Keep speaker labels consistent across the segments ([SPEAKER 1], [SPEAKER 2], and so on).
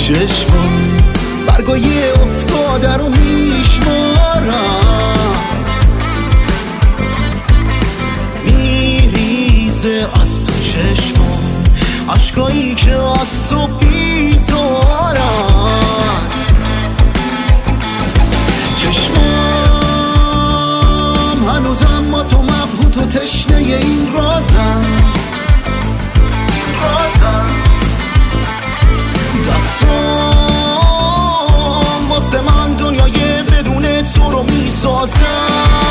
[SPEAKER 1] چشمان برگای افتاده رو میشمارم، میریزه از تو چشمان عشقایی که از تو بیزارن. چشمام هنوزم ما تو مبهوت و تشنه این رازم، دستام واسه من دنیای بدون تو رو میسازم.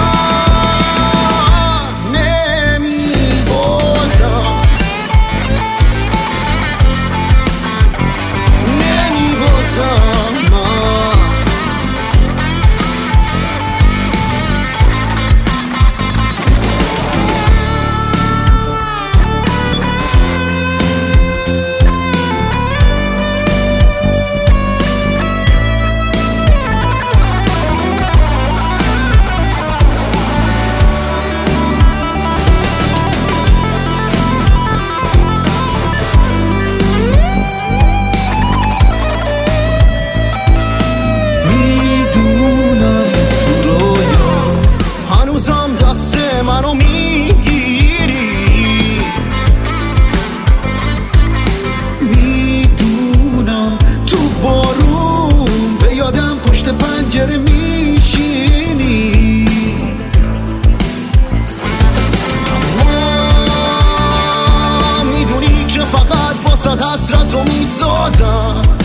[SPEAKER 1] منو میگیری، میدونم تو بارون به یادم پشت پنجره میشینی، اما میدونی که فقط واسه حسرت رو میسازم.